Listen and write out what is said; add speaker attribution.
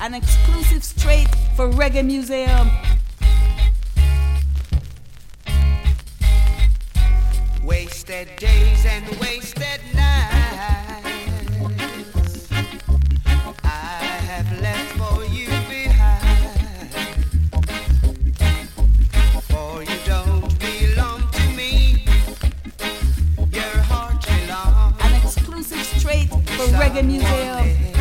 Speaker 1: an exclusive straight for Reggae Museum.
Speaker 2: Wasted days and wasted nights I have left for you behind, for you don't belong to me, your heart belongs.
Speaker 1: An exclusive straight for Reggae Museum.